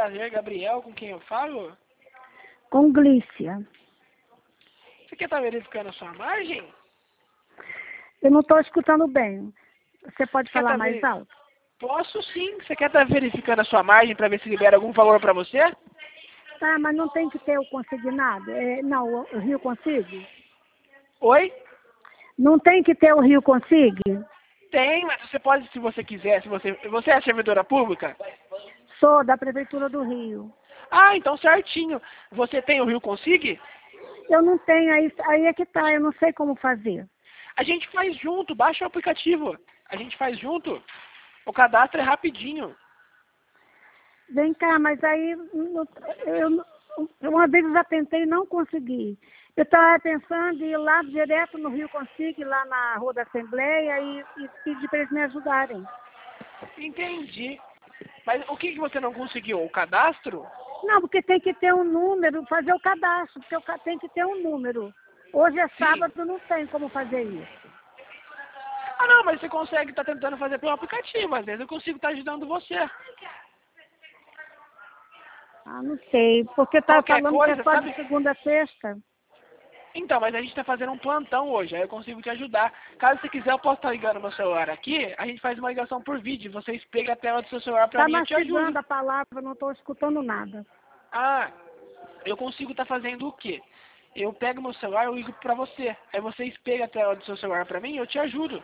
prazer, Gabriel, com quem eu falo? Com Glícia. Você quer estar verificando a sua margem? Eu não estou escutando bem. Você pode Você quer falar tá mais alto? Posso sim. Você quer estar verificando a sua margem para ver se libera algum valor para você? Tá, mas não tem que ter o consignado? Não, o Rio Consigue? Oi? Não tem que ter o Rio Consigue? Tem, mas você pode, se você quiser, se você é servidora pública? Sou da Prefeitura do Rio. Ah, então certinho. Você tem o Rio Consigue? Eu não tenho, aí é que tá, eu não sei como fazer. A gente faz junto, baixa o aplicativo. A gente faz junto. O cadastro é rapidinho. Vem cá, mas aí uma vez eu já tentei e não consegui. Eu estava pensando em ir lá direto no Rio Consigue, lá na Rua da Assembleia, e pedir para eles me ajudarem. Entendi. Mas o que você não conseguiu? O cadastro? Não, porque tem que ter um número, fazer o cadastro, porque tem que ter um número. Hoje é Sim. sábado, não tem como fazer isso. Ah, não, mas você consegue estar tentando fazer pelo aplicativo. Às vezes eu consigo estar ajudando você. Ah, não sei, porque estava Qualquer falando que é coisa, só sabe? de segunda a sexta. Então, mas a gente está fazendo um plantão hoje, aí eu consigo te ajudar. Caso você quiser, eu posso estar ligando meu celular aqui, a gente faz uma ligação por vídeo, você espelha a tela do seu celular para Está mim e eu te ajudo. mastigando a palavra, não estou escutando nada. Ah, eu consigo estar fazendo o quê? Eu pego meu celular e ligo para você. Aí você espelha a tela do seu celular para mim e eu te ajudo.